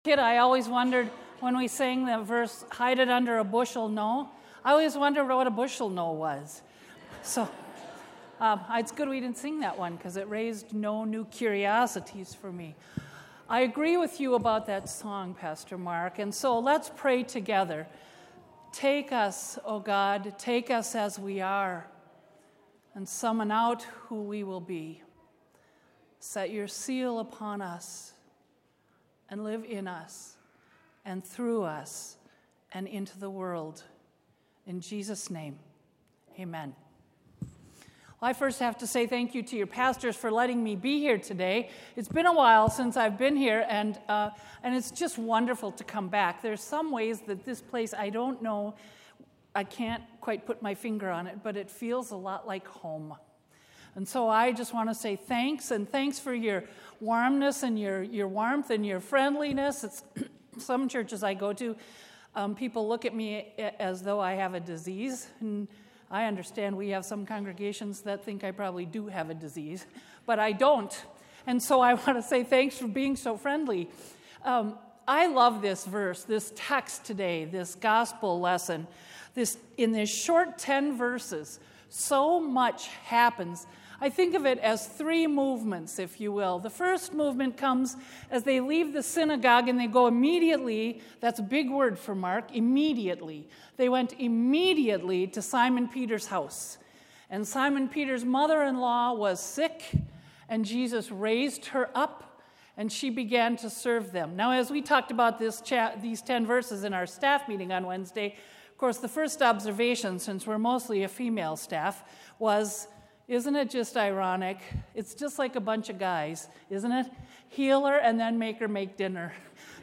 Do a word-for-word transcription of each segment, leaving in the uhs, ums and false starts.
Kid, I always wondered when we sang the verse, hide it under a bushel, no. I always wondered what a bushel no was. So um, it's good we didn't sing that one because it raised no new curiosities for me. I agree with you about that song, Pastor Mark, and so let's pray together. Take us, O God, take us as we are, and summon out who we will be. Set your seal upon us, and live in us, and through us, and into the world. In Jesus' name, amen. Well, I first have to say thank you to your pastors for letting me be here today. It's been a while since I've been here, and uh, and it's just wonderful to come back. There's some ways that this place, I don't know, I can't quite put my finger on it, but it feels a lot like home. And so I just want to say thanks, and thanks for your warmness and your, your warmth and your friendliness. It's some churches I go to, um, people look at me as though I have a disease, and I understand we have some congregations that think I probably do have a disease, but I don't. And so I want to say thanks for being so friendly. Um, I love this verse, this text today, this gospel lesson. This in this short ten verses, so much happens. I think of it as three movements, if you will. The first movement comes as they leave the synagogue and they go immediately, that's a big word for Mark, immediately. They went immediately to Simon Peter's house. And Simon Peter's mother-in-law was sick, and Jesus raised her up, and she began to serve them. Now, as we talked about this chat, these ten verses in our staff meeting on Wednesday, of course, the first observation, since we're mostly a female staff, was, isn't it just ironic? It's just like a bunch of guys, isn't it? Heal her and then make her make dinner.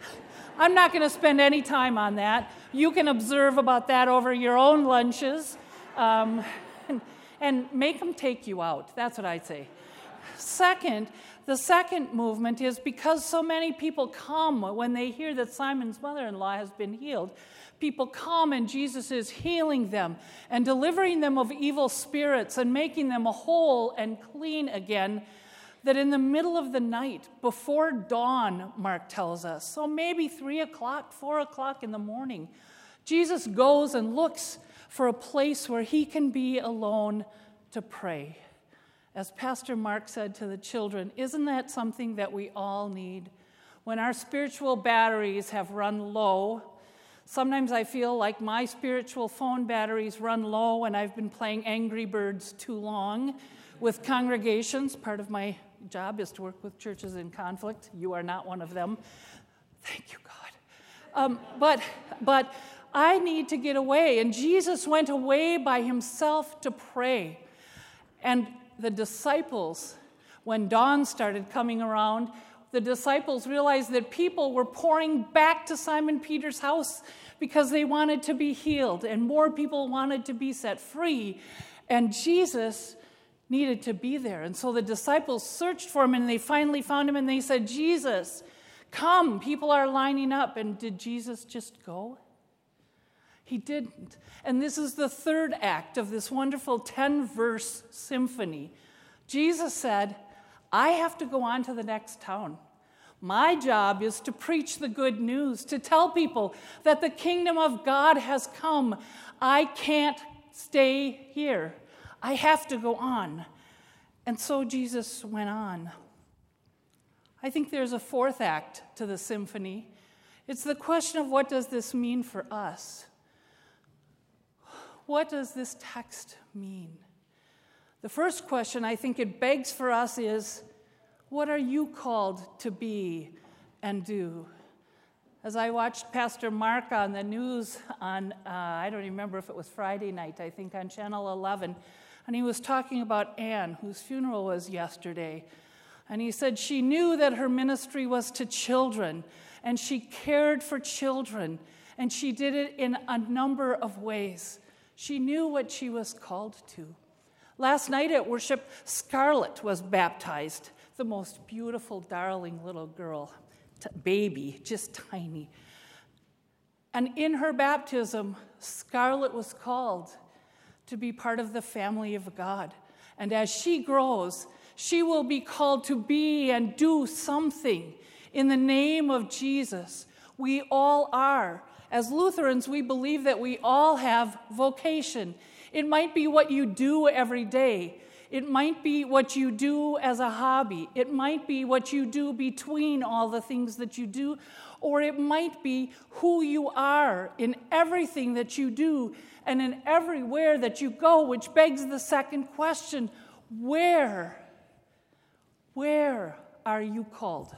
I'm not going to spend any time on that. You can observe about that over your own lunches, um, and, and make them take you out. That's what I'd say. Second, the second movement is because so many people come when they hear that Simon's mother-in-law has been healed. People come and Jesus is healing them and delivering them of evil spirits and making them whole and clean again, that in the middle of the night, before dawn, Mark tells us, so maybe three o'clock, four o'clock in the morning, Jesus goes and looks for a place where he can be alone to pray. As Pastor Mark said to the children, isn't that something that we all need? When our spiritual batteries have run low, sometimes I feel like my spiritual phone batteries run low and I've been playing Angry Birds too long with congregations. Part of my job is to work with churches in conflict. You are not one of them. Thank you, God. Um, but, but I need to get away. And Jesus went away by himself to pray. And the disciples, when dawn started coming around, the disciples realized that people were pouring back to Simon Peter's house because they wanted to be healed, and more people wanted to be set free, and Jesus needed to be there. And so the disciples searched for him, and they finally found him, and they said, Jesus, come, people are lining up. And did Jesus just go? He didn't. And this is the third act of this wonderful ten-verse symphony. Jesus said, I have to go on to the next town. My job is to preach the good news, to tell people that the kingdom of God has come. I can't stay here. I have to go on. And so Jesus went on. I think there's a fourth act to the symphony. It's the question of what does this mean for us? What does this text mean? The first question I think it begs for us is, what are you called to be and do? As I watched Pastor Mark on the news on, uh, I don't remember if it was Friday night, I think on Channel eleven, and he was talking about Anne, whose funeral was yesterday. And he said she knew that her ministry was to children, and she cared for children, and she did it in a number of ways. She knew what she was called to. Last night at worship, Scarlett was baptized, the most beautiful, darling little girl, t- baby, just tiny. And in her baptism, Scarlett was called to be part of the family of God. And as she grows, she will be called to be and do something in the name of Jesus We all are. As Lutherans, we believe that we all have vocation. It might be what you do every day. It might be what you do as a hobby. It might be what you do between all the things that you do. Or it might be who you are in everything that you do and in everywhere that you go, which begs the second question, where? Where are you called?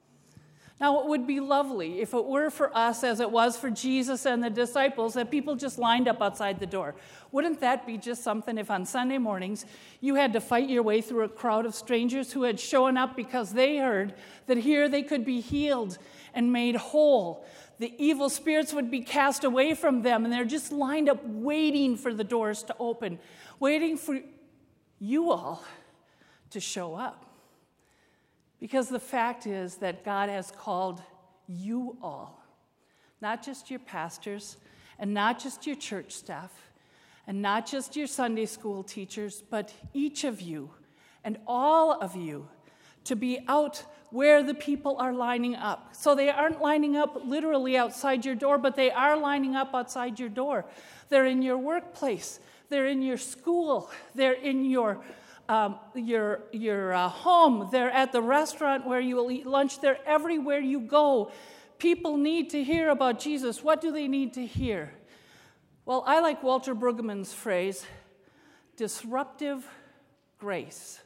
Now, it would be lovely if it were for us, as it was for Jesus and the disciples, that people just lined up outside the door. Wouldn't that be just something if on Sunday mornings you had to fight your way through a crowd of strangers who had shown up because they heard that here they could be healed and made whole? The evil spirits would be cast away from them, and they're just lined up waiting for the doors to open, waiting for you all to show up. Because the fact is that God has called you all, not just your pastors, and not just your church staff, and not just your Sunday school teachers, but each of you and all of you to be out where the people are lining up. So they aren't lining up literally outside your door, but they are lining up outside your door. They're in your workplace. They're in your school. They're in your Um, your your uh, home. They're at the restaurant where you will eat lunch. They're everywhere you go. People need to hear about Jesus. What do they need to hear? Well, I like Walter Brueggemann's phrase, disruptive grace.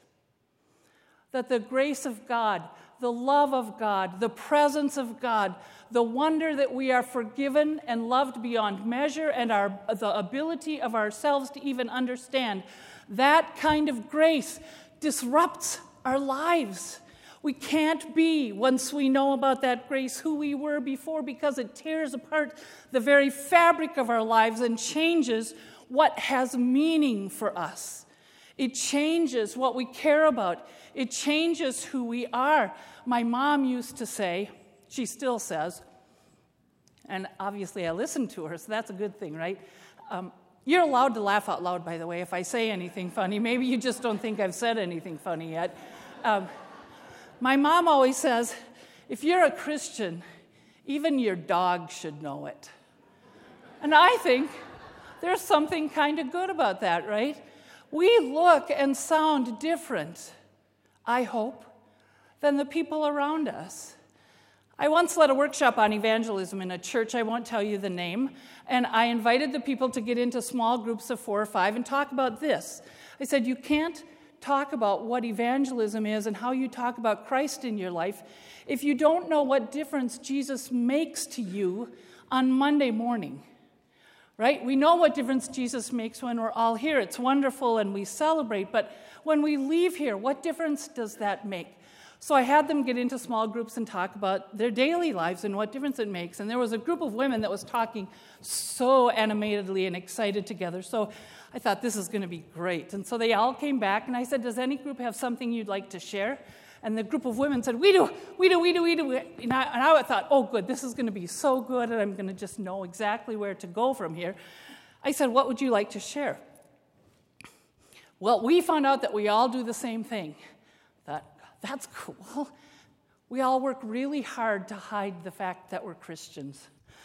That the grace of God, the love of God, the presence of God, the wonder that we are forgiven and loved beyond measure, and our the ability of ourselves to even understand, that kind of grace disrupts our lives. We can't be, once we know about that grace, who we were before, because it tears apart the very fabric of our lives and changes what has meaning for us. It changes what we care about. It changes who we are. My mom used to say, she still says, and obviously I listened to her, so that's a good thing, right? Um, You're allowed to laugh out loud, by the way, if I say anything funny. Maybe you just don't think I've said anything funny yet. Um, my mom always says, if you're a Christian, even your dog should know it. And I think there's something kind of good about that, right? We look and sound different, I hope, than the people around us. I once led a workshop on evangelism in a church, I won't tell you the name, and I invited the people to get into small groups of four or five and talk about this. I said, you can't talk about what evangelism is and how you talk about Christ in your life if you don't know what difference Jesus makes to you on Monday morning, right? We know what difference Jesus makes when we're all here. It's wonderful and we celebrate, but when we leave here, what difference does that make? So I had them get into small groups and talk about their daily lives and what difference it makes. And there was a group of women that was talking so animatedly and excited together. So I thought, this is going to be great. And so they all came back, and I said, does any group have something you'd like to share? And the group of women said, we do, we do, we do, we do. And I, and I thought, oh, good, this is going to be so good, and I'm going to just know exactly where to go from here. I said, what would you like to share? Well, we found out that we all do the same thing. I thought, that's cool. We all work really hard to hide the fact that we're Christians.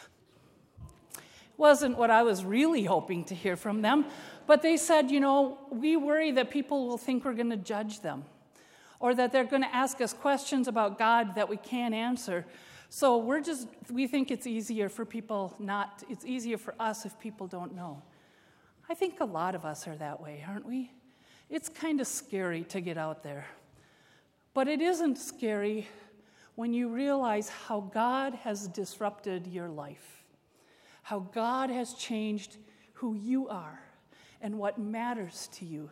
Wasn't what I was really hoping to hear from them, but they said, you know, we worry that people will think we're going to judge them, or that they're going to ask us questions about God that we can't answer. So we're just, we think it's easier for people not, it's easier for us if people don't know. I think a lot of us are that way, aren't we? It's kind of scary to get out there. But it isn't scary when you realize how God has disrupted your life, how God has changed who you are and what matters to you.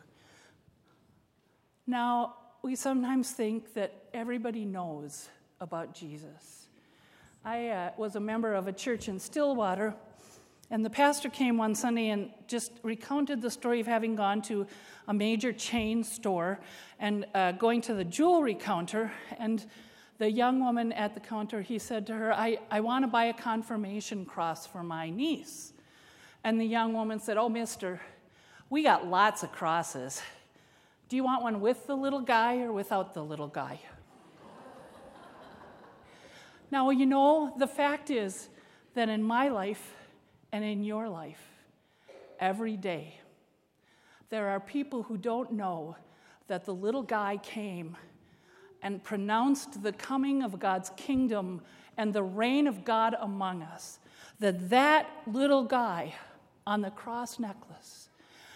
Now, we sometimes think that everybody knows about Jesus. I uh, was a member of a church in Stillwater, and the pastor came one Sunday and just recounted the story of having gone to a major chain store and uh, going to the jewelry counter. And the young woman at the counter, he said to her, I, I want to buy a confirmation cross for my niece. And the young woman said, oh, mister, we got lots of crosses. Do you want one with the little guy or without the little guy? Now, you know, the fact is that in my life and in your life, every day, there are people who don't know that the little guy came and pronounced the coming of God's kingdom and the reign of God among us, that that little guy on the cross necklace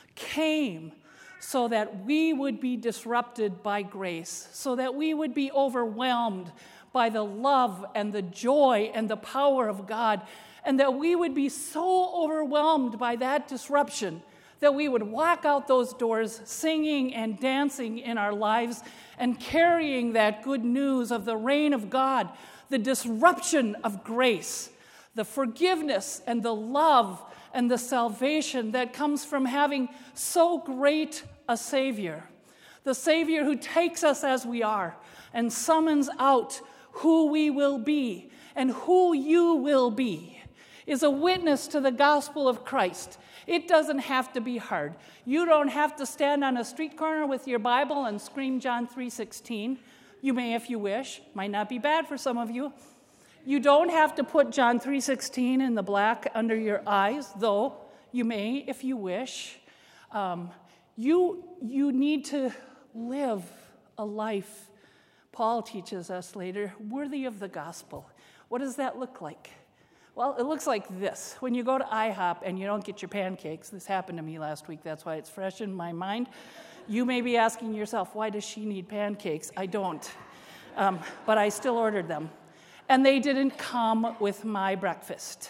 came so that we would be disrupted by grace, so that we would be overwhelmed by the love and the joy and the power of God, and that we would be so overwhelmed by that disruption that we would walk out those doors singing and dancing in our lives and carrying that good news of the reign of God, the disruption of grace, the forgiveness and the love and the salvation that comes from having so great a Savior. The Savior who takes us as we are and summons out who we will be and who you will be, is a witness to the gospel of Christ. It doesn't have to be hard. You don't have to stand on a street corner with your Bible and scream John three sixteen. You may if you wish. Might not be bad for some of you. You don't have to put John three sixteen in the black under your eyes, though you may if you wish. Um, you, you need to live a life, Paul teaches us later, worthy of the gospel. What does that look like? Well, it looks like this. When you go to IHOP and you don't get your pancakes, this happened to me last week, that's why it's fresh in my mind. You may be asking yourself, why does she need pancakes? I don't, um, but I still ordered them. And they didn't come with my breakfast.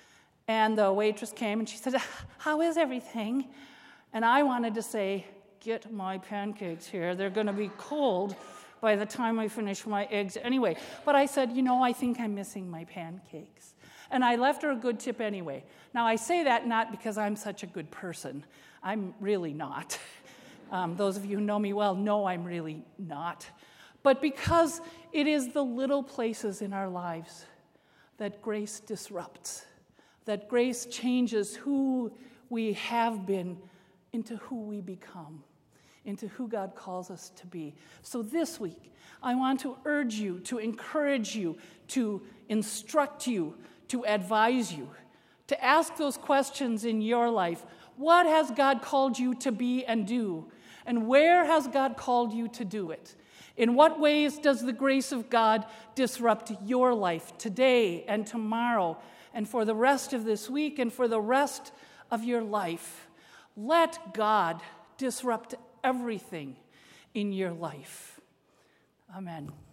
And the waitress came and she said, how is everything? And I wanted to say, get my pancakes here. They're going to be cold by the time I finish my eggs anyway. But I said, you know, I think I'm missing my pancakes. And I left her a good tip anyway. Now, I say that not because I'm such a good person. I'm really not. Um, those of you who know me well know I'm really not. But because it is the little places in our lives that grace disrupts, that grace changes who we have been into who we become, into who God calls us to be. So this week, I want to urge you, to encourage you, to instruct you, to advise you, to ask those questions in your life. What has God called you to be and do? And where has God called you to do it? In what ways does the grace of God disrupt your life today and tomorrow and for the rest of this week and for the rest of your life? Let God disrupt everything in your life. Amen.